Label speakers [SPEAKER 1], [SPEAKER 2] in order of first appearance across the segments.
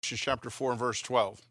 [SPEAKER 1] chapter 4 and verse 12.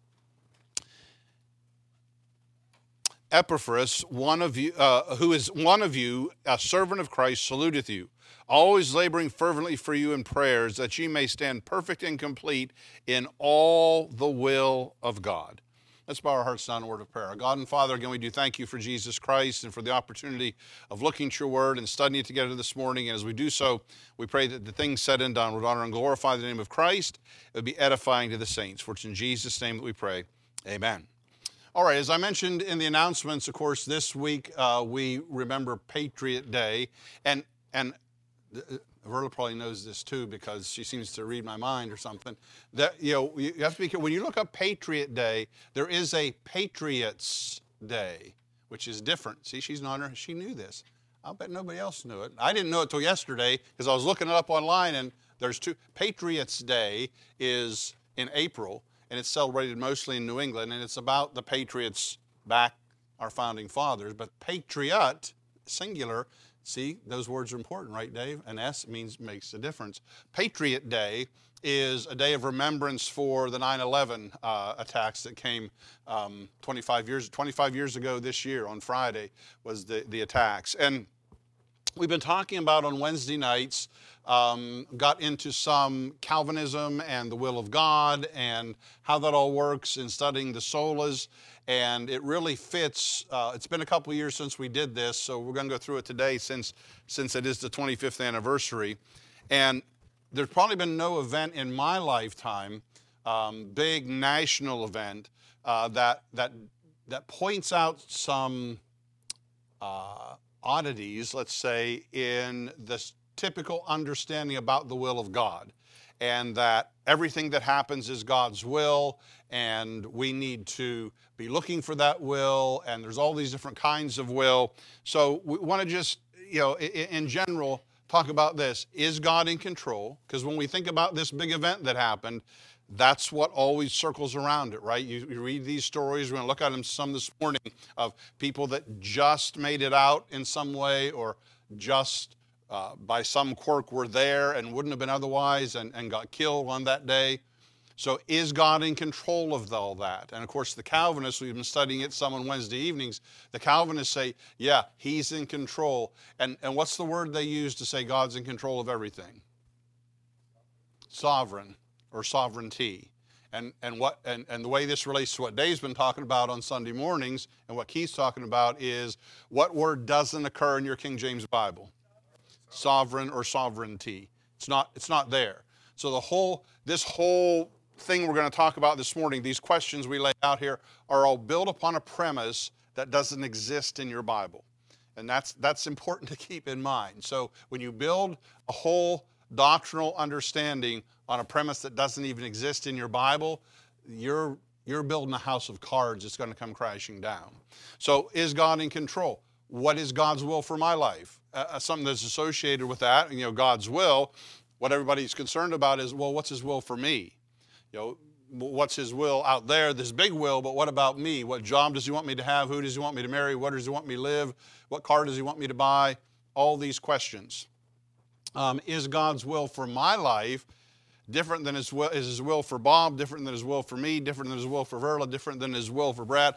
[SPEAKER 1] Epaphras, one of you, who is one of you, a servant of Christ, saluteth you, always laboring fervently for you in prayers, that ye may stand perfect and complete in all the will of God. Let's bow our hearts down in a word of prayer. Our God and Father, again, we do thank you for Jesus Christ and for the opportunity of looking at your word and studying it together this morning. And as we do so, we pray that the things said and done would honor and glorify the name of Christ. It would be edifying to the saints. For it's in Jesus' name that we pray. Amen. All right, as I mentioned in the announcements, of course, this week we remember Patriot Day. And Verla probably knows this too because she seems to read my mind or something. That, you have to be careful. When you look up Patriot Day, there is a Patriots Day, which is different. See, she's not, she knew this. I'll bet nobody else knew it. I didn't know it till yesterday because I was looking it up online, and there's two. Patriots Day is in April, and it's celebrated mostly in New England, and it's about the Patriots back, our founding fathers. But patriot, singular, see, those words are important, right, Dave? An S makes a difference. Patriot Day is a day of remembrance for the 9/11 attacks that came 25 years ago this year. On Friday was the attacks. And we've been talking about on Wednesday nights, got into some Calvinism and the will of God and how that all works in studying the solas. And it really fits. It's been a couple of years since we did this, so we're going to go through it today since it is the 25th anniversary. And there's probably been no event in my lifetime, big national event, that points out some oddities, let's say, in the typical understanding about the will of God, and that everything that happens is God's will, and we need to be looking for that will, and there's all these different kinds of will. So we want to just, in general, talk about this. Is God in control? Because when we think about this big event that happened, that's what always circles around it, right? You read these stories. We're going to look at them some this morning of people that just made it out in some way, or just by some quirk were there and wouldn't have been otherwise, and got killed on that day. So is God in control of all that? And of course, the Calvinists, we've been studying it some on Wednesday evenings, the Calvinists say, yeah, he's in control. And what's the word they use to say God's in control of everything? Sovereign, or sovereignty. And the way this relates to what Dave's been talking about on Sunday mornings, and what Keith's talking about, is what word doesn't occur in your King James Bible? Sovereign or sovereignty. It's not there. So this whole thing we're going to talk about this morning, these questions we lay out here, are all built upon a premise that doesn't exist in your Bible. And that's important to keep in mind. So when you build a whole doctrinal understanding on a premise that doesn't even exist in your Bible, you're building a house of cards that's going to come crashing down. So is God in control? What is God's will for my life? Something that's associated with that, God's will, what everybody's concerned about is, well, what's his will for me? What's his will out there, this big will, but what about me? What job does he want me to have? Who does he want me to marry? What does he want me to live? What car does he want me to buy? All these questions. Is God's will for my life different than his will? Is his will for Bob different than his will for me? Different than his will for Verla? Different than his will for Brad?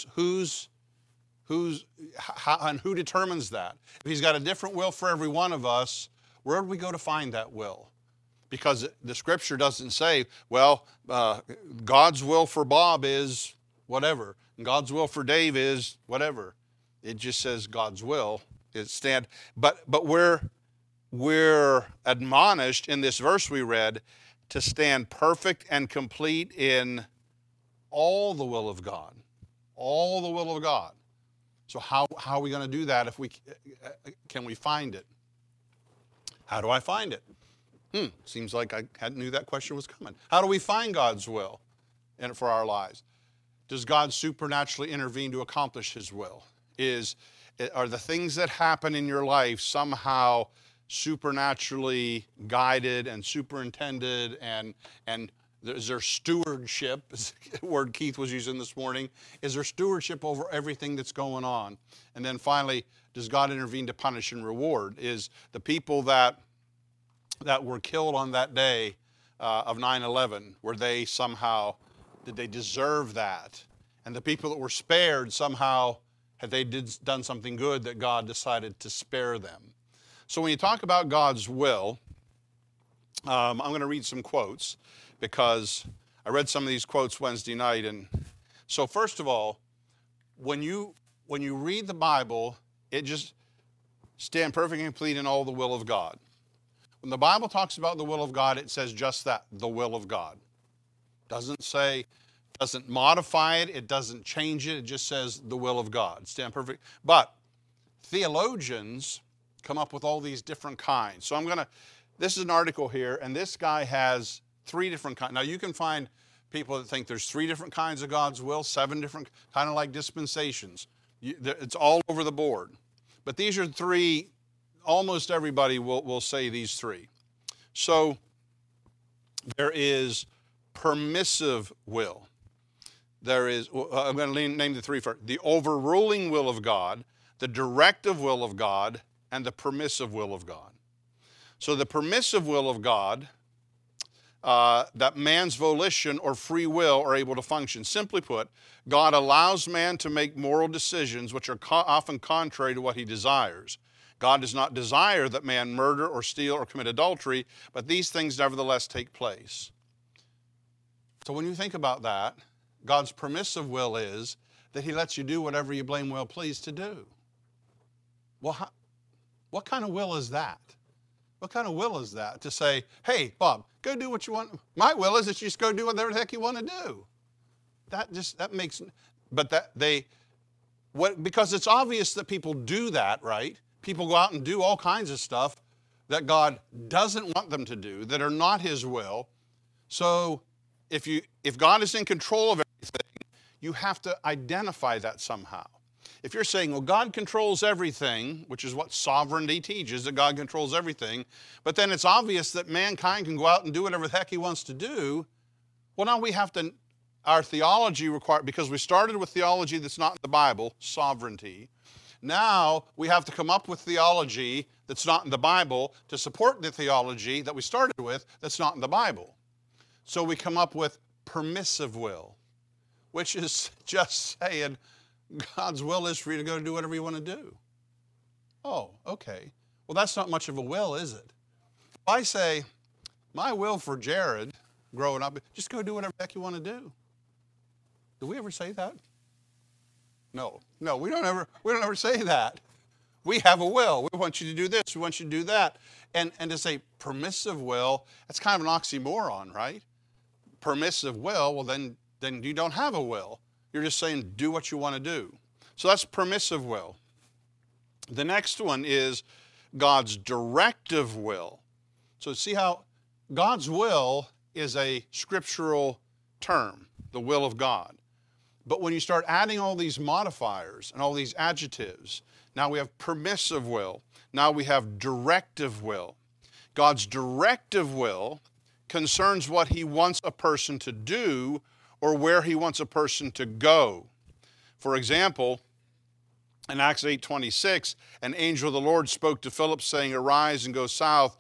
[SPEAKER 1] And who determines that? If he's got a different will for every one of us, where do we go to find that will? Because the scripture doesn't say, well, God's will for Bob is whatever, and God's will for Dave is whatever. It just says God's will is stand. But we're admonished in this verse we read to stand perfect and complete in all the will of God. All the will of God. So how are we going to do that? Can we find it? How do I find it? Seems like I knew that question was coming. How do we find God's will for our lives? Does God supernaturally intervene to accomplish his will? Are the things that happen in your life somehow supernaturally guided and superintended, and is there stewardship, is the word Keith was using this morning? Is there stewardship over everything that's going on? And then finally, does God intervene to punish and reward? Is the people that were killed on that day, of 9/11? Were they somehow, did they deserve that? And the people that were spared somehow, had they done something good that God decided to spare them? So when you talk about God's will, I'm going to read some quotes because I read some of these quotes Wednesday night. And so first of all, when you read the Bible, it just stand perfect and complete in all the will of God. When the Bible talks about the will of God, it says just that, the will of God. Doesn't modify it, it doesn't change it, it just says the will of God. Stand perfect. But theologians come up with all these different kinds. So this is an article here, and this guy has 3 different kinds. Now you can find people that think there's 3 different kinds of God's will, 7 different, kind of like dispensations. It's all over the board. But these are 3, almost everybody will say these 3. So there is permissive will. There is, I'm going to name the 3 first. The overruling will of God, the directive will of God, and the permissive will of God. So the permissive will of God, that man's volition or free will are able to function. Simply put, God allows man to make moral decisions which are often contrary to what he desires. God does not desire that man murder or steal or commit adultery, but these things nevertheless take place. So when you think about that, God's permissive will is that he lets you do whatever you blame well pleased to do. Well, what kind of will is that? What kind of will is that? To say, hey, Bob, go do what you want. My will is that you just go do whatever the heck you want to do. That makes, but because it's obvious that people do that, right? People go out and do all kinds of stuff that God doesn't want them to do, that are not his will. So if God is in control of everything, you have to identify that somehow. If you're saying, well, God controls everything, which is what sovereignty teaches, that God controls everything, but then it's obvious that mankind can go out and do whatever the heck he wants to do, well, now we have to, our theology requires, because we started with theology that's not in the Bible, sovereignty, now we have to come up with theology that's not in the Bible to support the theology that we started with that's not in the Bible. So we come up with permissive will, which is just saying God's will is for you to go do whatever you want to do. Oh, okay. Well, that's not much of a will, is it? If I say, my will for Jared growing up, just go do whatever the heck you want to do. Do we ever say that? No, we don't ever say that. We have a will. We want you to do this. We want you to do that. And to say permissive will, that's kind of an oxymoron, right? Permissive will, well, then you don't have a will. You're just saying do what you want to do. So that's permissive will. The next one is God's directive will. So see how God's will is a scriptural term, the will of God. But when you start adding all these modifiers and all these adjectives, now we have permissive will. Now we have directive will. God's directive will concerns what he wants a person to do or where he wants a person to go. For example, in Acts 8:26, an angel of the Lord spoke to Philip, saying, arise and go south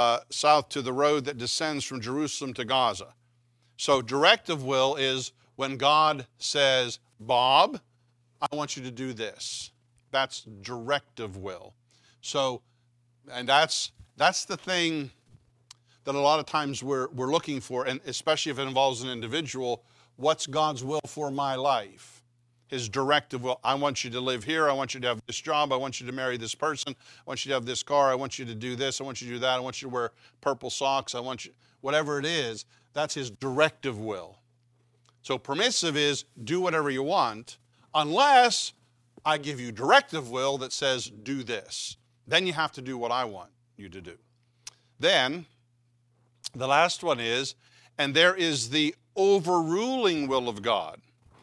[SPEAKER 1] to the road that descends from Jerusalem to Gaza. So directive will is when God says, Bob, I want you to do this. That's directive will. So, and that's the thing that a lot of times we're looking for, and especially if it involves an individual. What's God's will for my life? His directive will. I want you to live here. I want you to have this job. I want you to marry this person. I want you to have this car. I want you to do this. I want you to do that. I want you to wear purple socks. I want you, whatever it is, that's his directive will. So permissive is do whatever you want, unless I give you directive will that says do this. Then you have to do what I want you to do. Then the last one is, and there is the overruling will of God.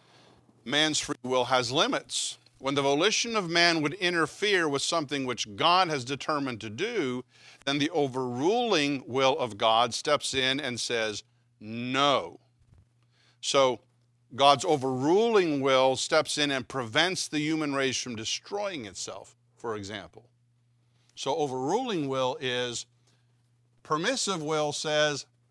[SPEAKER 1] Man's free will has limits. When the volition of man would interfere with something which God has determined to do, then the overruling will of God steps in and says, no. So God's overruling will steps in and prevents the human race from destroying itself, for example. So overruling will is, permissive will says,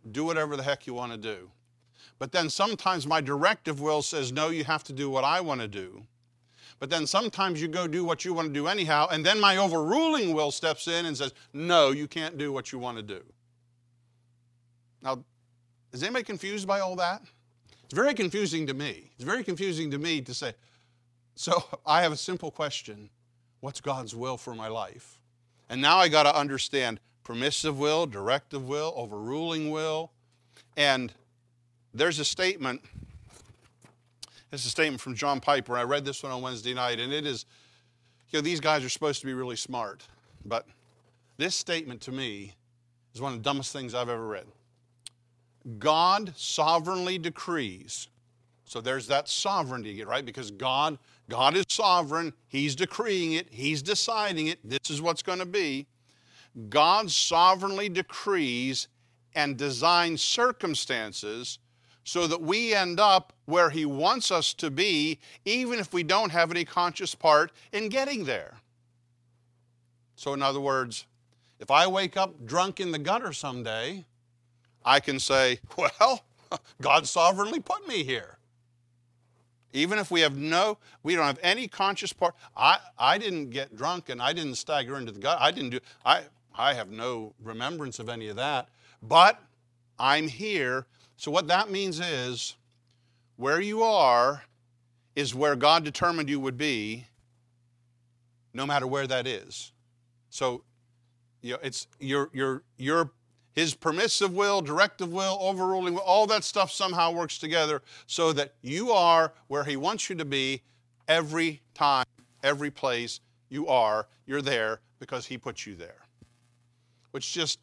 [SPEAKER 1] do whatever the heck you want to do. But then sometimes my directive will says, no, you have to do what I want to do. But then sometimes you go do what you want to do anyhow, and then my overruling will steps in and says, no, you can't do what you want to do. Now, is anybody confused by all that? It's very confusing to me. It's very confusing to me to say, so I have a simple question. What's God's will for my life? And now I got to understand permissive will, directive will, overruling will. And there's a statement. It's a statement from John Piper. I read this one on Wednesday night, and it is, these guys are supposed to be really smart. But this statement to me is one of the dumbest things I've ever read. God sovereignly decrees. So there's that sovereignty, right? Because God is sovereign. He's decreeing it. He's deciding it. This is what's going to be. God sovereignly decrees and designs circumstances so that we end up where He wants us to be, even if we don't have any conscious part in getting there. So in other words, if I wake up drunk in the gutter someday, I can say, well, God sovereignly put me here. Even if we don't have any conscious part. I didn't get drunk and I didn't stagger into the gutter. I have no remembrance of any of that. But I'm here. So what that means is, where you are is where God determined you would be, no matter where that is. So, it's your His permissive will, directive will, overruling will, all that stuff somehow works together so that you are where He wants you to be every time, every place you are. You're there because He put you there. Which just,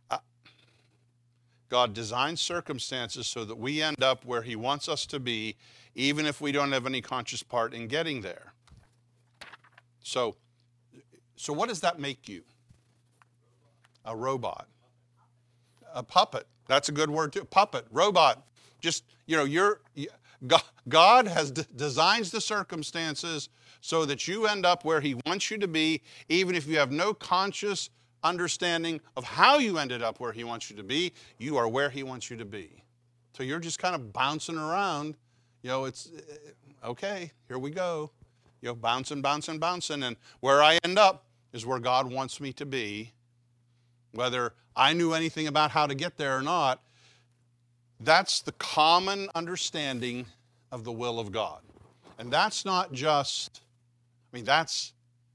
[SPEAKER 1] God designs circumstances so that we end up where He wants us to be, even if we don't have any conscious part in getting there. So what does that make you? A robot. A puppet. That's a good word too. Puppet, robot. Just, God has designs the circumstances so that you end up where He wants you to be, even if you have no conscious understanding of how you ended up where He wants you to be. You are where He wants you to be. So you're just kind of bouncing around. It's, okay, here we go. Bouncing. And where I end up is where God wants me to be. Whether I knew anything about how to get there or not, that's the common understanding of the will of God. And that's not just, that's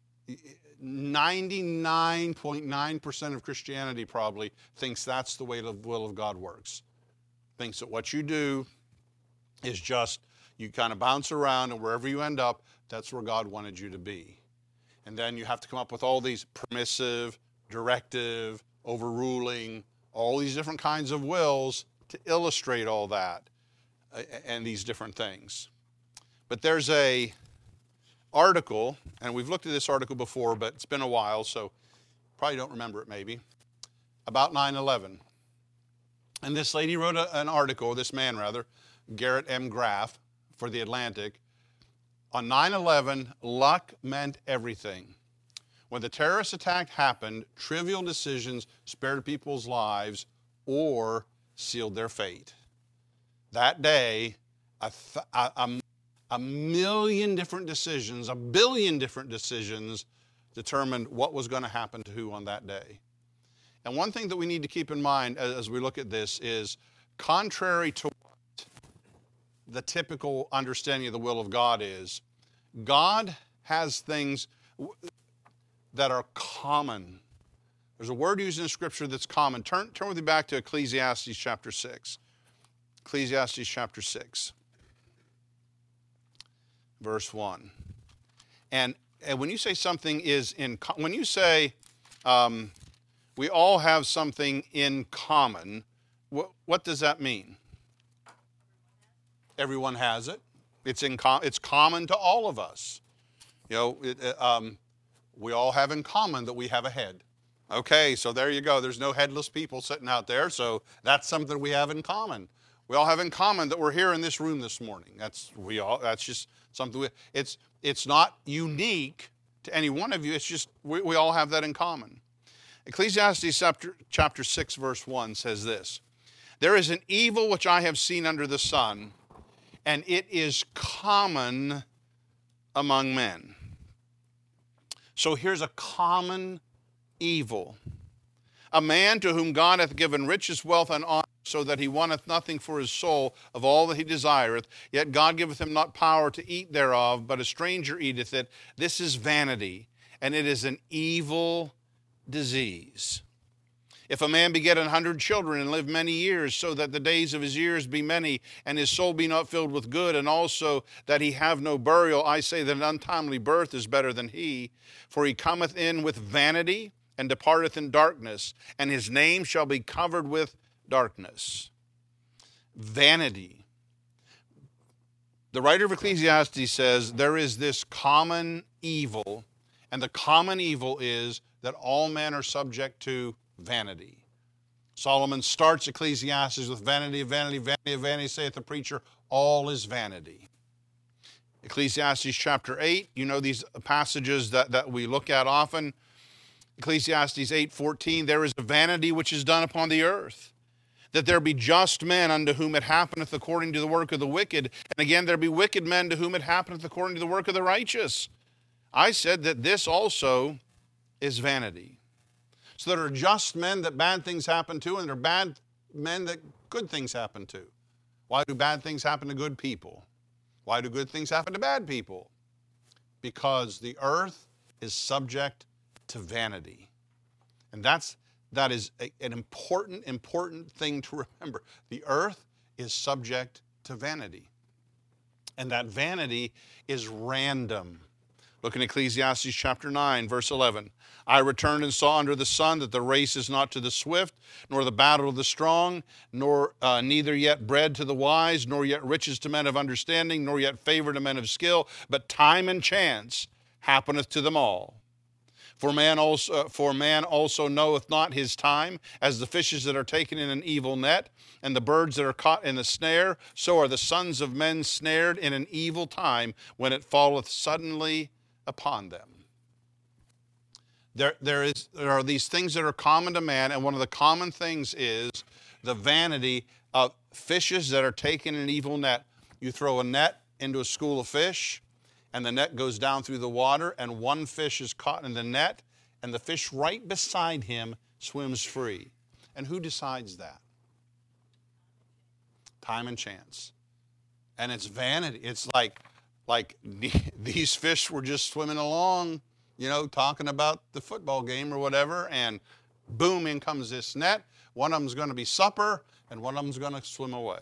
[SPEAKER 1] 99.9% of Christianity probably thinks that's the way the will of God works. Thinks that what you do is just, you kind of bounce around, and wherever you end up, that's where God wanted you to be. And then you have to come up with all these permissive, directive, overruling, all these different kinds of wills to illustrate all that and these different things. But there's a article, and we've looked at this article before, but it's been a while, so probably don't remember it maybe, about 9/11. And this lady wrote an article, this man rather, Garrett M. Graff, for The Atlantic. On 9/11, luck meant everything. When the terrorist attack happened, trivial decisions spared people's lives or sealed their fate. That day, a million different decisions, a billion different decisions determined what was going to happen to who on that day. And one thing that we need to keep in mind as we look at this is, contrary to what the typical understanding of the will of God is, God has things that are common. There's a word used in Scripture that's common. Turn with me back to Ecclesiastes chapter 6. Ecclesiastes chapter 6, verse 1. And when you say something is when you say we all have something in common, what does that mean? Everyone has it. It's common to all of us. We all have in common that we have a head. Okay, so there you go. There's no headless people sitting out there, so that's something we have in common. We all have in common that we're here in this room this morning. That's just something. It's not unique to any one of you. It's just we all have that in common. Ecclesiastes chapter 6, verse 1 says this: There is an evil which I have seen under the sun, and it is common among men. So here's a common evil. A man to whom God hath given riches, wealth, and honor, so that he wanteth nothing for his soul of all that he desireth, yet God giveth him not power to eat thereof, but a stranger eateth it. This is vanity, and it is an evil disease. If a man beget 100 children and live many years, so that the days of his years be many, and his soul be not filled with good, and also that he have no burial, I say that an untimely birth is better than he. For he cometh in with vanity, and departeth in darkness, and his name shall be covered with darkness. Vanity. The writer of Ecclesiastes says there is this common evil, and the common evil is that all men are subject to vanity. Solomon starts Ecclesiastes with vanity, vanity, vanity, vanity, saith the preacher, all is vanity. Ecclesiastes chapter 8, you know these passages that we look at often. Ecclesiastes 8:14, there is a vanity which is done upon the earth, that there be just men unto whom it happeneth according to the work of the wicked, and again there be wicked men to whom it happeneth according to the work of the righteous. I said that this also is vanity. So there are just men that bad things happen to, and there are bad men that good things happen to. Why do bad things happen to good people? Why do good things happen to bad people? Because the earth is subject to vanity. And that is an important thing to remember. The earth is subject to vanity. And that vanity is random. Look in Ecclesiastes chapter 9, verse 11. I returned and saw under the sun that the race is not to the swift, nor the battle to the strong, nor neither yet bread to the wise, nor yet riches to men of understanding, nor yet favor to men of skill, but time and chance happeneth to them all. For man also knoweth not his time, as the fishes that are taken in an evil net, and the birds that are caught in a snare, so are the sons of men snared in an evil time, when it falleth suddenly upon them. There are these things that are common to man, and one of the common things is the vanity of fishes that are taken in an evil net. You throw a net into a school of fish, and the net goes down through the water, and one fish is caught in the net, and the fish right beside him swims free. And who decides that? Time and chance. And it's vanity. It's like these fish were just swimming along, talking about the football game or whatever, and boom, in comes this net. One of them's going to be supper, and one of them's going to swim away.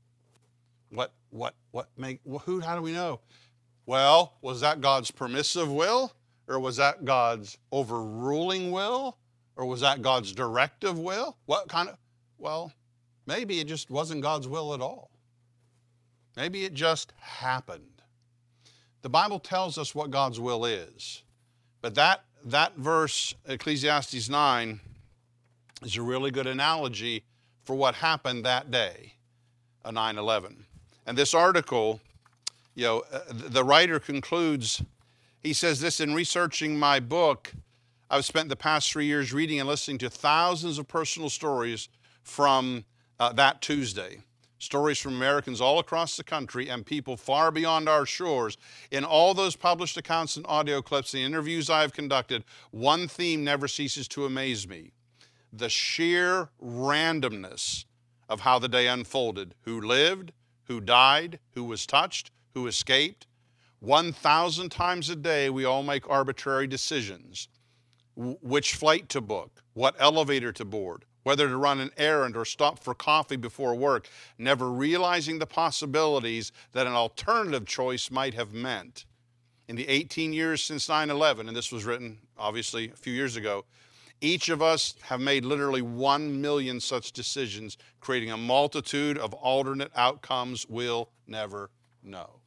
[SPEAKER 1] How do we know? Well, was that God's permissive will? Or was that God's overruling will? Or was that God's directive will? Well, maybe it just wasn't God's will at all. Maybe it just happened. The Bible tells us what God's will is. But that verse, Ecclesiastes 9, is a really good analogy for what happened that day, 9/11. And this article, the writer concludes, he says this: in researching my book, I've spent the past 3 years reading and listening to thousands of personal stories from that Tuesday. Stories from Americans all across the country and people far beyond our shores. In all those published accounts and audio clips and interviews I have conducted, one theme never ceases to amaze me: the sheer randomness of how the day unfolded. Who lived, who died, who was touched, who escaped. 1,000 times a day we all make arbitrary decisions. Which flight to book, what elevator to board, whether to run an errand or stop for coffee before work, never realizing the possibilities that an alternative choice might have meant. In the 18 years since 9/11, and this was written obviously a few years ago, each of us have made literally 1 million such decisions, creating a multitude of alternate outcomes we'll never know.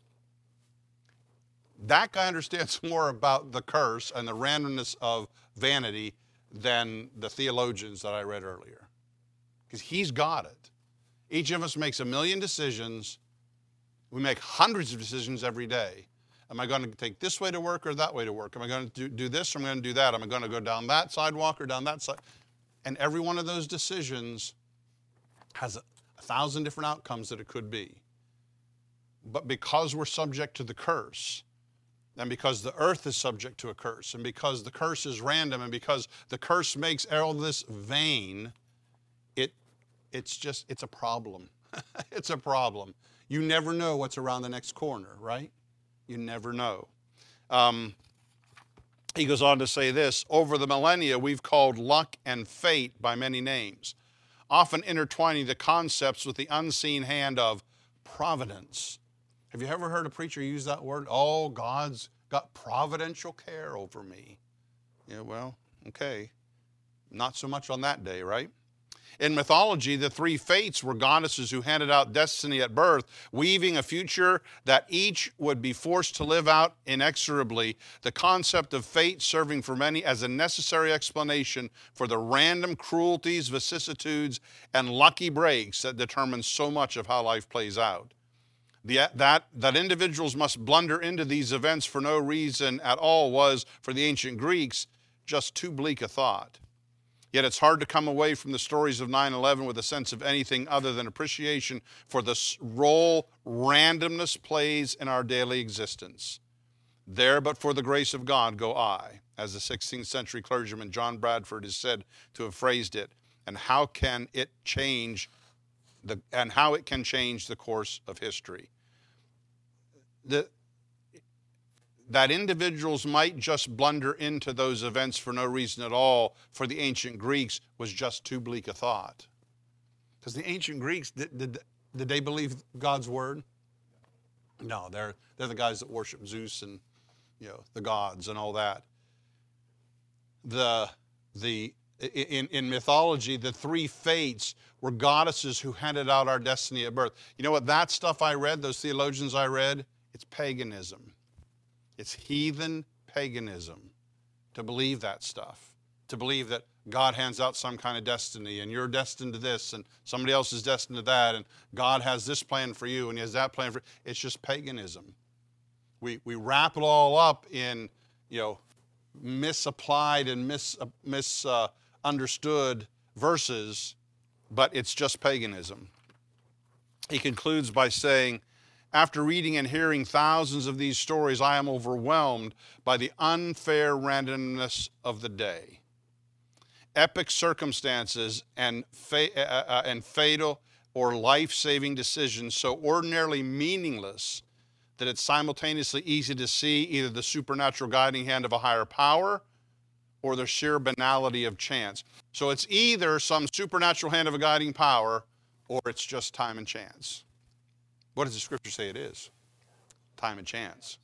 [SPEAKER 1] That guy understands more about the curse and the randomness of vanity than the theologians that I read earlier. Because he's got it. Each of us makes 1 million decisions. We make hundreds of decisions every day. Am I going to take this way to work or that way to work? Am I going to do this or am I going to do that? Am I going to go down that sidewalk or down that side? And every one of those decisions has 1,000 different outcomes that it could be. But because we're subject to the curse, and because the earth is subject to a curse, and because the curse is random, and because the curse makes all this vain, it's a problem. It's a problem. You never know what's around the next corner, right? You never know. He goes on to say this: over the millennia, we've called luck and fate by many names, often intertwining the concepts with the unseen hand of providence. Have you ever heard a preacher use that word? Oh, God's got providential care over me. Yeah, well, okay. Not so much on that day, right? In mythology, the three fates were goddesses who handed out destiny at birth, weaving a future that each would be forced to live out inexorably. The concept of fate serving for many as a necessary explanation for the random cruelties, vicissitudes, and lucky breaks that determine so much of how life plays out. That individuals must blunder into these events for no reason at all was, for the ancient Greeks, just too bleak a thought. Yet it's hard to come away from the stories of 9/11 with a sense of anything other than appreciation for the role randomness plays in our daily existence. There, but for the grace of God, go I, as the 16th century clergyman John Bradford is said to have phrased it, and how it can change the course of history. That individuals might just blunder into those events for no reason at all, for the ancient Greeks, was just too bleak a thought. Because the ancient Greeks, did they believe God's word? No, they're the guys that worship Zeus and the gods and all that. In mythology, the three fates were goddesses who handed out our destiny at birth. You know what? That stuff I read, those theologians I read, it's paganism. It's heathen paganism to believe that stuff, to believe that God hands out some kind of destiny and you're destined to this and somebody else is destined to that and God has this plan for you and he has that plan for you. It's just paganism. We wrap it all up in, misapplied and misunderstood verses, but it's just paganism. He concludes by saying, after reading and hearing thousands of these stories, I am overwhelmed by the unfair randomness of the day. Epic circumstances and fatal or life-saving decisions so ordinarily meaningless that it's simultaneously easy to see either the supernatural guiding hand of a higher power or the sheer banality of chance. So it's either some supernatural hand of a guiding power or it's just time and chance. What does the scripture say it is? Time and chance.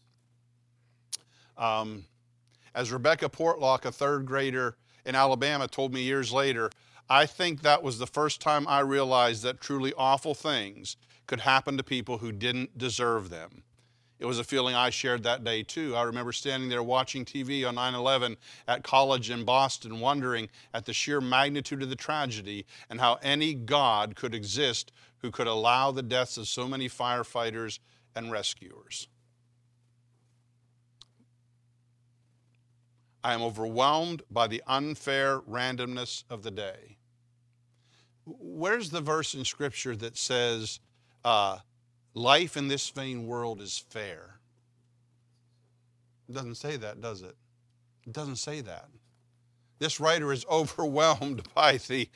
[SPEAKER 1] As Rebecca Portlock, a third grader in Alabama, told me years later, I think that was the first time I realized that truly awful things could happen to people who didn't deserve them. It was a feeling I shared that day too. I remember standing there watching TV on 9/11 at college in Boston, wondering at the sheer magnitude of the tragedy and how any God could exist who could allow the deaths of so many firefighters and rescuers. I am overwhelmed by the unfair randomness of the day. Where's the verse in Scripture that says, life in this vain world is fair? It doesn't say that, does it? It doesn't say that. This writer is overwhelmed by the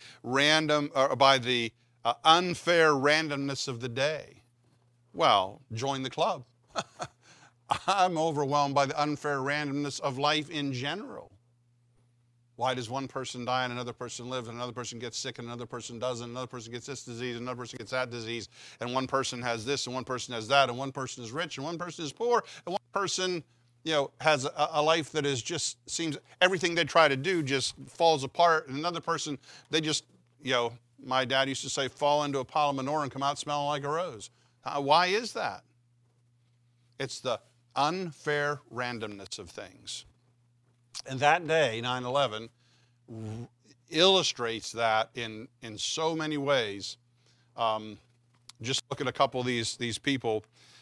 [SPEAKER 1] unfair randomness of the day. Well, join the club. I'm overwhelmed by the unfair randomness of life in general. Why does one person die and another person live and another person gets sick and another person doesn't, another person gets this disease and another person gets that disease, and one person has this and one person has that, and one person is rich and one person is poor, and one person has a life that is just seems everything they try to do just falls apart, and another person, they just, my dad used to say, fall into a pile of manure and come out smelling like a rose. Why is that? It's the unfair randomness of things. And that day, 9/11, illustrates that in so many ways. Just look at a couple of these people.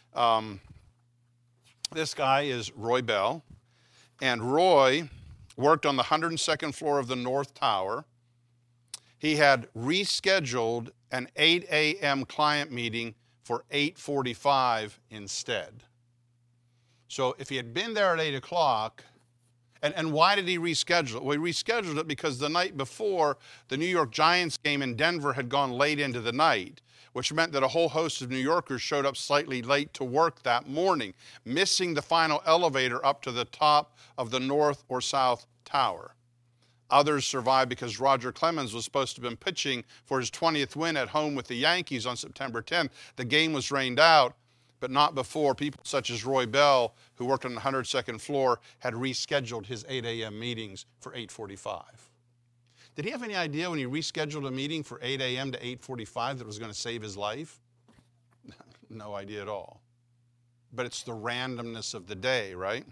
[SPEAKER 1] This guy is Roy Bell, and Roy worked on the 102nd floor of the North Tower. He had rescheduled an 8 a.m. client meeting for 8:45 instead. So if he had been there at 8 o'clock, and why did he reschedule it? Well, he rescheduled it because the night before, the New York Giants game in Denver had gone late into the night, which meant that a whole host of New Yorkers showed up slightly late to work that morning, missing the final elevator up to the top of the North or South Tower. Others survived because Roger Clemens was supposed to have been pitching for his 20th win at home with the Yankees on September 10th. The game was rained out, but not before people such as Roy Bell, who worked on the 102nd floor, had rescheduled his 8 a.m. meetings for 8:45. Did he have any idea when he rescheduled a meeting for 8 a.m. to 8:45 that it was going to save his life? No idea at all. But it's the randomness of the day, right?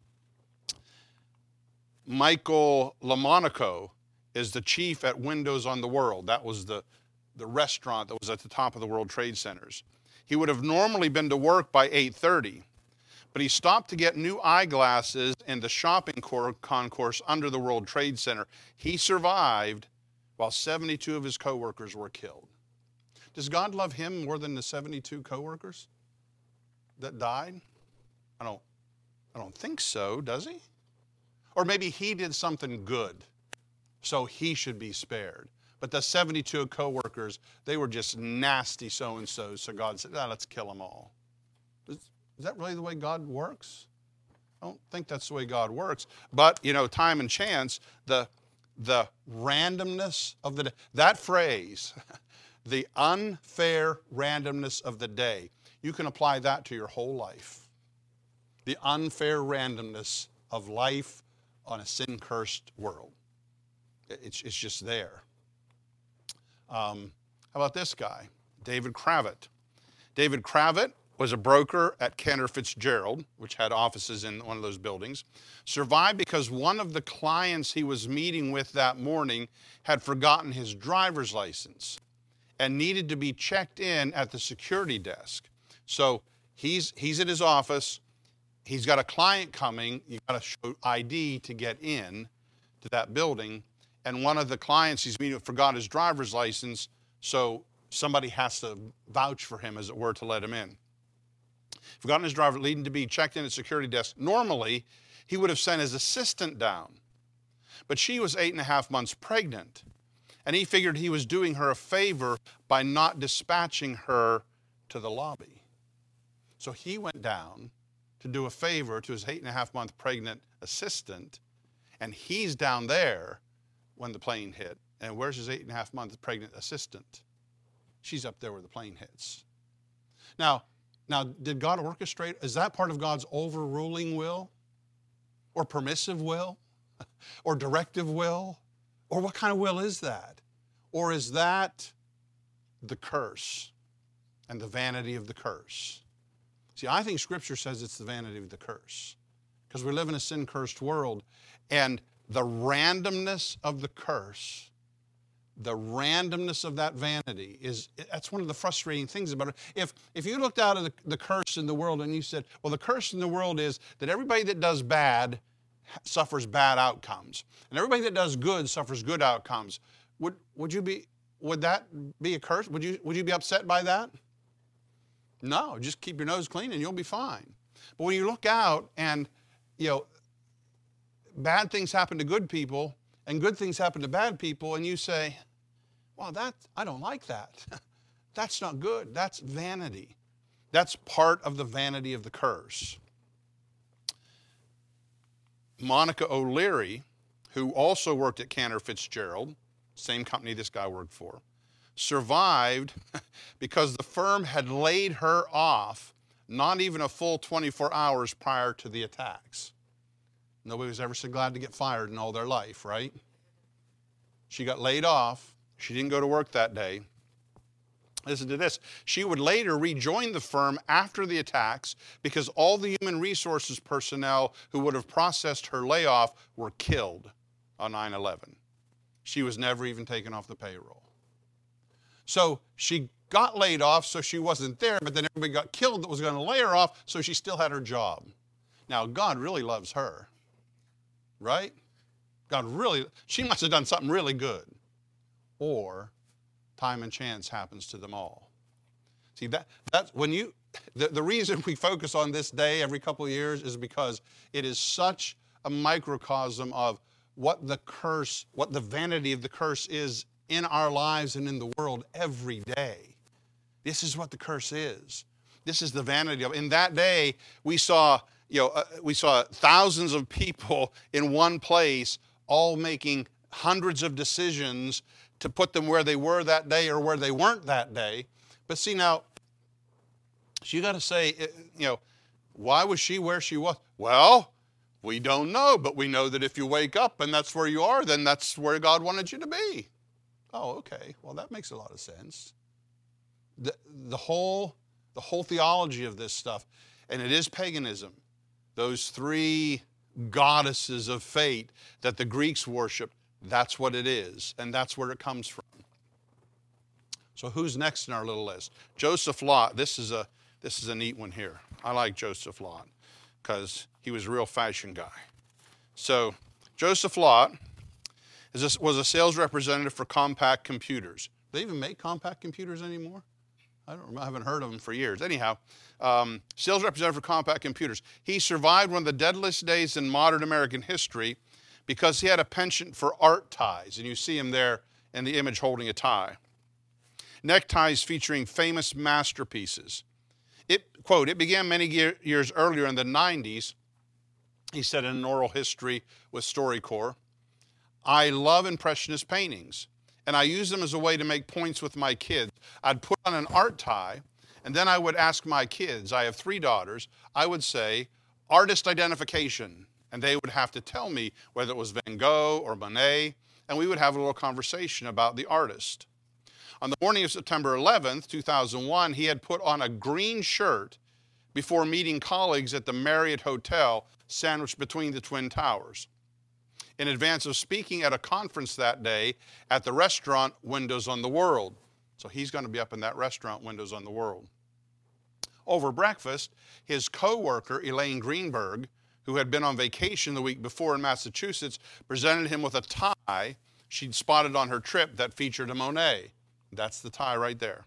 [SPEAKER 1] Michael LaMonaco is the chief at Windows on the World. That was the restaurant that was at the top of the World Trade Centers. He would have normally been to work by 8:30, but he stopped to get new eyeglasses in the shopping concourse under the World Trade Center. He survived while 72 of his coworkers were killed. Does God love him more than the 72 coworkers that died? I don't think so, does he? Or maybe he did something good, so he should be spared. But the 72 coworkers, they were just nasty so-and-so, so God said, let's kill them all. Is that really the way God works? I don't think that's the way God works. But, time and chance, the randomness of the day, that phrase, the unfair randomness of the day, you can apply that to your whole life. The unfair randomness of life on a sin-cursed world. It's just there. How about this guy, David Kravitz? David Kravitz was a broker at Cantor Fitzgerald, which had offices in one of those buildings, survived because one of the clients he was meeting with that morning had forgotten his driver's license and needed to be checked in at the security desk. So he's at his office. He's got a client coming. You've got to show ID to get in to that building. And one of the clients he's meeting with forgot his driver's license, so somebody has to vouch for him, as it were, to let him in. Forgotten his driver, needing to be checked in at security desk. Normally, he would have sent his assistant down. But she was 8.5 months pregnant. And he figured he was doing her a favor by not dispatching her to the lobby. So he went down to do a favor to his 8.5-month pregnant assistant, and he's down there when the plane hit. And where's his 8.5-month pregnant assistant? She's up there where the plane hits. Now, did God orchestrate? Is that part of God's overruling will? Or permissive will? Or directive will? Or what kind of will is that? Or is that the curse and the vanity of the curse? See, I think Scripture says it's the vanity of the curse, because we live in a sin-cursed world, and the randomness of the curse, the randomness of that vanity, that's one of the frustrating things about it. If you looked out at the curse in the world and you said, well, the curse in the world is that everybody that does bad suffers bad outcomes, and everybody that does good suffers good outcomes, would that be a curse? Would you be upset by that? No, just keep your nose clean and you'll be fine. But when you look out and, bad things happen to good people and good things happen to bad people, and you say, well, I don't like that. That's not good. That's vanity. That's part of the vanity of the curse. Monica O'Leary, who also worked at Cantor Fitzgerald, same company this guy worked for, survived because the firm had laid her off not even a full 24 hours prior to the attacks. Nobody was ever so glad to get fired in all their life, right? She got laid off. She didn't go to work that day. Listen to this. She would later rejoin the firm after the attacks because all the human resources personnel who would have processed her layoff were killed on 9/11. She was never even taken off the payroll. So she got laid off, so she wasn't there, but then everybody got killed that was going to lay her off, so she still had her job. Now, God really loves her, right? She must have done something really good. Or time and chance happens to them all. See, that's when the reason we focus on this day every couple of years is because it is such a microcosm of what the vanity of the curse is in our lives and in the world every day. This is what the curse is. This is the vanity of it. In that day, we saw thousands of people in one place, all making hundreds of decisions to put them where they were that day or where they weren't that day. But see now, so you got to say, why was she where she was? Well, we don't know, but we know that if you wake up and that's where you are, then that's where God wanted you to be. Oh, okay. Well, that makes a lot of sense. The whole theology of this stuff, and it is paganism. Those three goddesses of fate that the Greeks worshiped, that's what it is, and that's where it comes from. So who's next in our little list? Joseph Lot. This is a neat one here. I like Joseph Lot because he was a real fashion guy. So Joseph Lot was a sales representative for Compaq Computers. Do they even make Compaq Computers anymore? I haven't heard of them for years. Anyhow, sales representative for Compaq Computers. He survived one of the deadliest days in modern American history because he had a penchant for art ties. And you see him there in the image holding a tie. Neckties featuring famous masterpieces. It began many years earlier in the 90s, he said in an oral history with StoryCorps. I love Impressionist paintings, and I use them as a way to make points with my kids. I'd put on an art tie, and then I would ask my kids, I have 3 daughters, I would say, artist identification, and they would have to tell me whether it was Van Gogh or Monet, and we would have a little conversation about the artist. On the morning of September 11th, 2001, he had put on a green shirt before meeting colleagues at the Marriott Hotel, sandwiched between the Twin Towers, in advance of speaking at a conference that day at the restaurant Windows on the World. So he's going to be up in that restaurant, Windows on the World. Over breakfast, his co-worker, Elaine Greenberg, who had been on vacation the week before in Massachusetts, presented him with a tie she'd spotted on her trip that featured a Monet. That's the tie right there.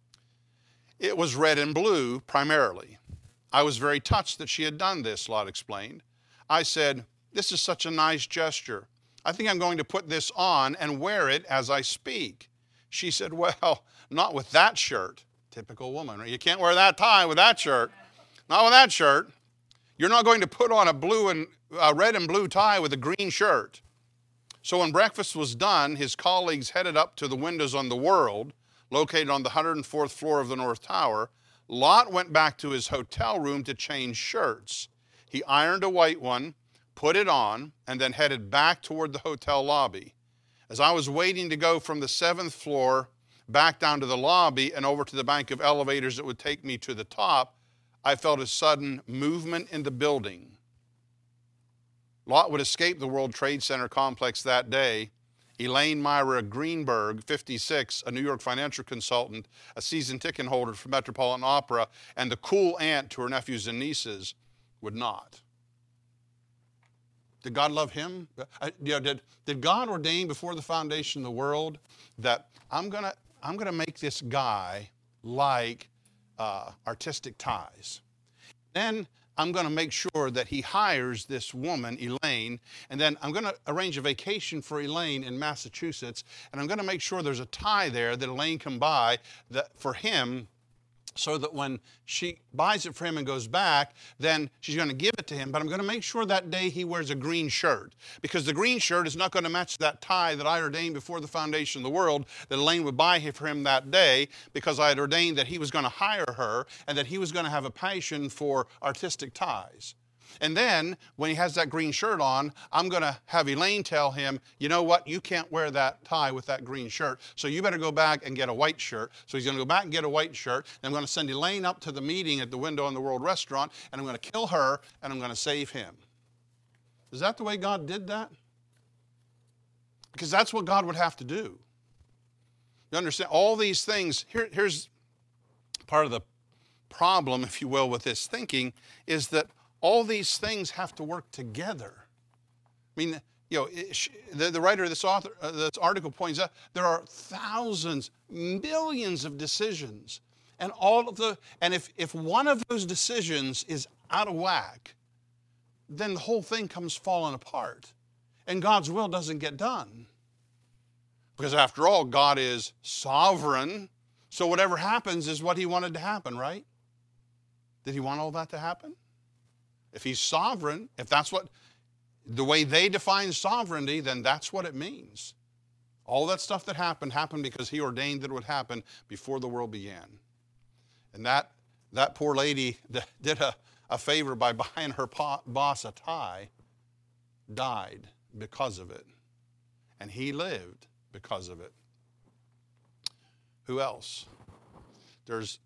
[SPEAKER 1] It was red and blue primarily. I was very touched that she had done this, Lot explained. I said, this is such a nice gesture. I think I'm going to put this on and wear it as I speak. She said, well, not with that shirt. Typical woman. You can't wear that tie with that shirt. Not with that shirt. You're not going to put on a red and blue tie with a green shirt. So when breakfast was done, his colleagues headed up to the Windows on the World, located on the 104th floor of the North Tower. Lot went back to his hotel room to change shirts. He ironed a white one, put it on, and then headed back toward the hotel lobby. As I was waiting to go from the 7th floor back down to the lobby and over to the bank of elevators that would take me to the top, I felt a sudden movement in the building. Lot would escape the World Trade Center complex that day. Elaine Myra Greenberg, 56, a New York financial consultant, a season ticket holder for Metropolitan Opera, and the cool aunt to her nephews and nieces, would not. Did God love him? Did God ordain before the foundation of the world that I'm gonna make this guy like artistic ties? Then I'm going to make sure that he hires this woman, Elaine, and then I'm going to arrange a vacation for Elaine in Massachusetts, and I'm going to make sure there's a tie there that Elaine can buy for him, so that when she buys it for him and goes back, then she's going to give it to him. But I'm going to make sure that day he wears a green shirt, because the green shirt is not going to match that tie that I ordained before the foundation of the world that Elaine would buy for him that day, because I had ordained that he was going to hire her and that he was going to have a passion for artistic ties. And then when he has that green shirt on, I'm going to have Elaine tell him, you know what, you can't wear that tie with that green shirt, so you better go back and get a white shirt. So he's going to go back and get a white shirt, and I'm going to send Elaine up to the meeting at the Window on the World restaurant, and I'm going to kill her, and I'm going to save him. Is that the way God did that? Because that's what God would have to do. You understand? All these things, here's part of the problem, if you will, with this thinking, is that all these things have to work together. I mean, the writer of this article points out there are thousands, millions of decisions. And if one of those decisions is out of whack, then the whole thing comes falling apart. And God's will doesn't get done. Because after all, God is sovereign. So whatever happens is what he wanted to happen, right? Did he want all that to happen? If he's sovereign, if that's what, the way they define sovereignty, then that's what it means. All that stuff that happened because he ordained that it would happen before the world began. And that poor lady that did a favor by buying her boss a tie died because of it. And he lived because of it. Who else? There's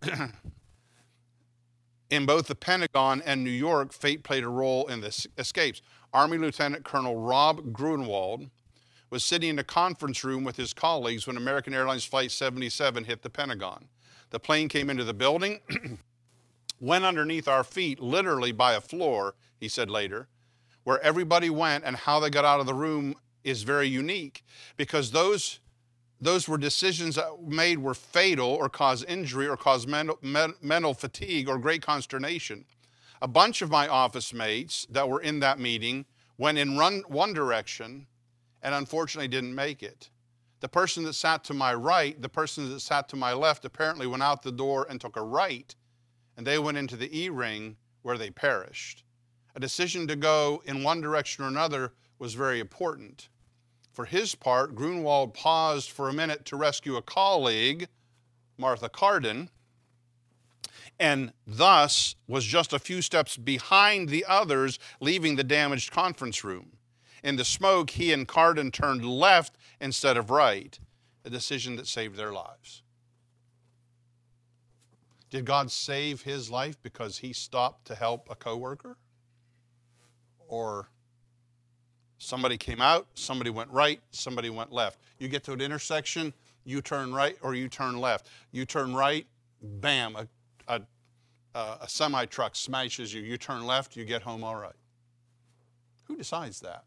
[SPEAKER 1] in both the Pentagon and New York, fate played a role in the escapes. Army Lieutenant Colonel Rob Grunwald was sitting in a conference room with his colleagues when American Airlines Flight 77 hit the Pentagon. The plane came into the building, went underneath our feet, literally by a floor, he said later. Where everybody went and how they got out of the room is very unique, because those were decisions that made were fatal or cause injury or cause mental fatigue or great consternation. A bunch of my office mates that were in that meeting went in one direction and unfortunately didn't make it. The person that sat to my right, the person that sat to my left apparently went out the door and took a right, and they went into the E-ring where they perished. A decision to go in one direction or another was very important. For his part, Grunwald paused for a minute to rescue a colleague, Martha Carden, and thus was just a few steps behind the others leaving the damaged conference room. In the smoke, he and Carden turned left instead of right, a decision that saved their lives. Did God save his life because he stopped to help a coworker? Or somebody came out, somebody went right, somebody went left. You get to an intersection, you turn right or you turn left. You turn right, bam, a semi-truck smashes you. You turn left, you get home all right. Who decides that?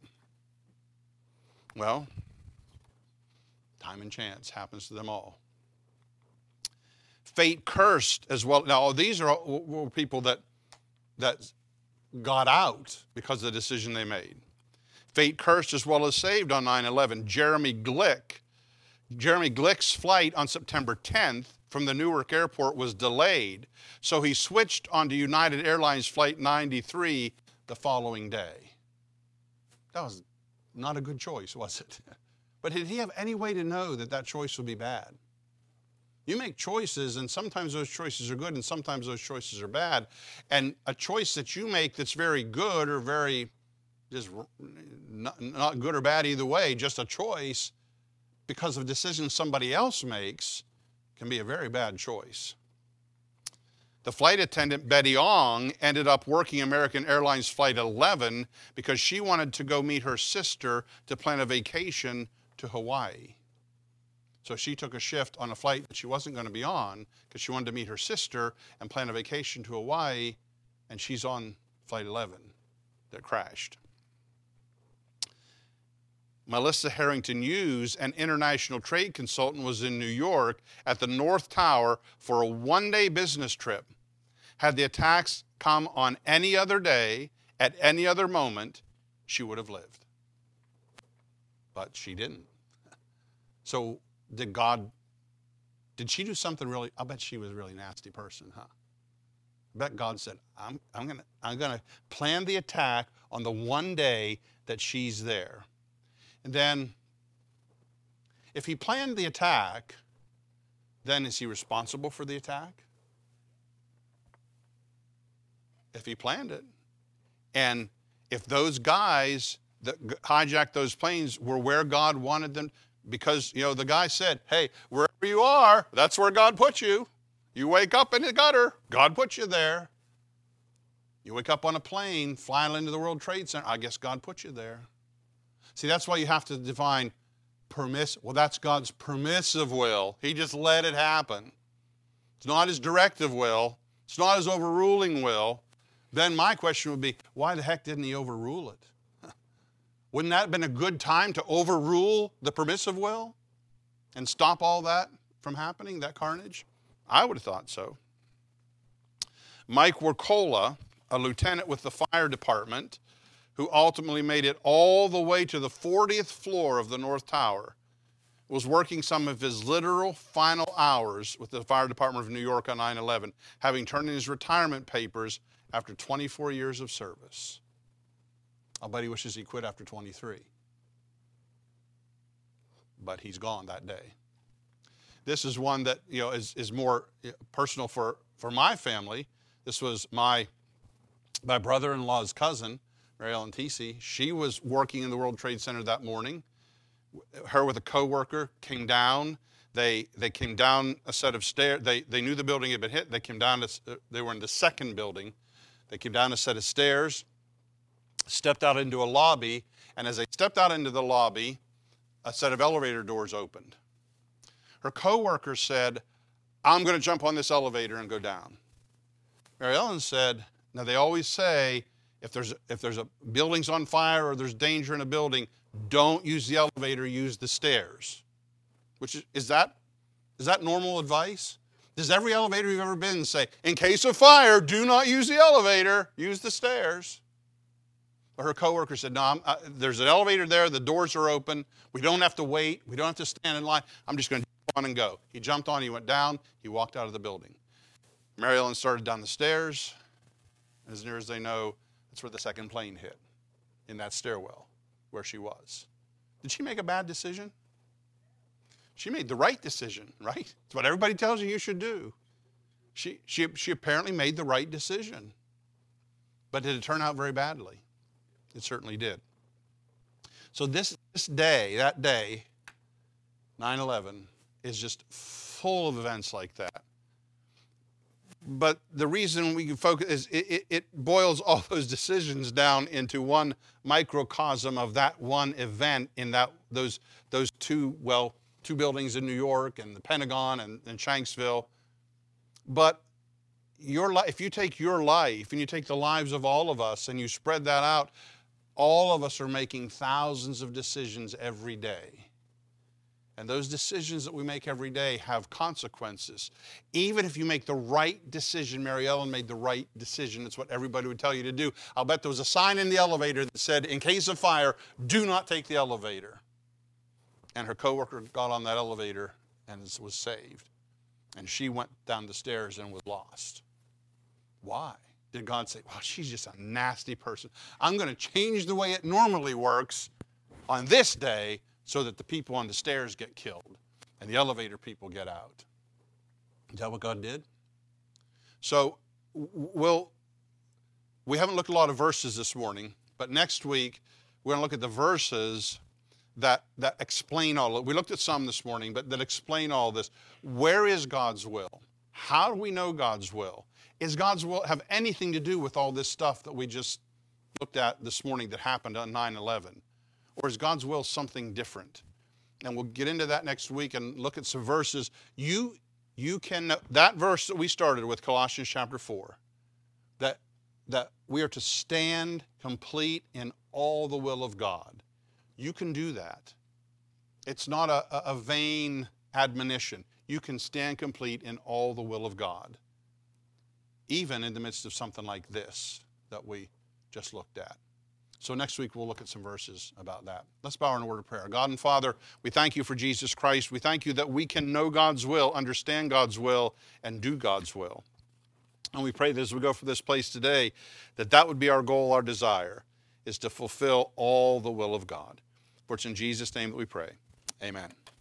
[SPEAKER 1] Well, time and chance happens to them all. Fate cursed as well. Now, these are people that got out because of the decision they made. Fate cursed as well as saved on 9/11. Jeremy Glick's flight on September 10th from the Newark airport was delayed, so he switched onto United Airlines Flight 93 the following day. That was not a good choice, was it? But did he have any way to know that choice would be bad? You make choices, and sometimes those choices are good, and sometimes those choices are bad. And a choice that you make that's very good or very just not good or bad either way, just a choice because of decisions somebody else makes, can be a very bad choice. The flight attendant, Betty Ong, ended up working American Airlines Flight 11 because she wanted to go meet her sister to plan a vacation to Hawaii. So she took a shift on a flight that she wasn't going to be on because she wanted to meet her sister and plan a vacation to Hawaii, and she's on Flight 11 that crashed. Melissa Harrington Hughes, an international trade consultant, was in New York at the North Tower for a one-day business trip. Had the attacks come on any other day, at any other moment, she would have lived. But she didn't. So did she do something really? I bet she was a really nasty person, huh? I bet God said, I'm gonna plan the attack on the one day that she's there. And then, if he planned the attack, then is he responsible for the attack? If he planned it. And if those guys that hijacked those planes were where God wanted them, because, the guy said, hey, wherever you are, that's where God put you. You wake up in the gutter, God put you there. You wake up on a plane, flying into the World Trade Center, I guess God put you there. See, that's why you have to define well, that's God's permissive will. He just let it happen. It's not his directive will. It's not his overruling will. Then my question would be, why the heck didn't he overrule it? Wouldn't that have been a good time to overrule the permissive will and stop all that from happening, that carnage? I would have thought so. Mike Warcola, a lieutenant with the fire department, who ultimately made it all the way to the 40th floor of the North Tower, was working some of his literal final hours with the fire department of New York on 9/11, having turned in his retirement papers after 24 years of service. I'll bet he wishes he quit after 23. But he's gone that day. This is one that is more personal for my family. This was my brother-in-law's cousin, Mary Ellen Teesey. She was working in the World Trade Center that morning. Her with a coworker came down. They came down a set of stairs. They knew the building had been hit. They came down. They were in the second building. They came down a set of stairs, stepped out into a lobby, and as they stepped out into the lobby, a set of elevator doors opened. Her coworker said, "I'm going to jump on this elevator and go down." Mary Ellen said, "Now they always say if there's a building's on fire or there's danger in a building, don't use the elevator, use the stairs." Which is that normal advice? Does every elevator you've ever been in say, in case of fire, do not use the elevator, use the stairs? But her coworker said, "No, there's an elevator there, the doors are open, we don't have to wait, we don't have to stand in line, I'm just going to jump on and go." He jumped on, he went down, he walked out of the building. Mary Ellen started down the stairs, and as near as they know, that's where the second plane hit, in that stairwell where she was. Did she make a bad decision? She made the right decision, right? It's what everybody tells you should do. She apparently made the right decision. But did it turn out very badly? It certainly did. So this day, that day, 9/11, is just full of events like that. But the reason we can focus is it boils all those decisions down into one microcosm of that one event in those two buildings in New York and the Pentagon and Shanksville. But your life, if you take your life and you take the lives of all of us and you spread that out, all of us are making thousands of decisions every day. And those decisions that we make every day have consequences. Even if you make the right decision, Mary Ellen made the right decision. It's what everybody would tell you to do. I'll bet there was a sign in the elevator that said, in case of fire, do not take the elevator. And her coworker got on that elevator and was saved. And she went down the stairs and was lost. Why? Did God say, well, she's just a nasty person. I'm going to change the way it normally works on this day so that the people on the stairs get killed and the elevator people get out. Is that what God did? So we haven't looked at a lot of verses this morning, but next week we're going to look at the verses that explain all of it. We looked at some this morning, but that explain all this. Where is God's will? How do we know God's will? Is God's will have anything to do with all this stuff that we just looked at this morning that happened on 9/11? Or is God's will something different? And we'll get into that next week and look at some verses. You can, that verse that we started with, Colossians chapter 4, that we are to stand complete in all the will of God. You can do that. It's not a vain admonition. You can stand complete in all the will of God, even in the midst of something like this that we just looked at. So next week we'll look at some verses about that. Let's bow in a word of prayer. God and Father, we thank you for Jesus Christ. We thank you that we can know God's will, understand God's will, and do God's will. And we pray that as we go from this place today, that would be our goal, our desire, is to fulfill all the will of God. For it's in Jesus' name that we pray. Amen.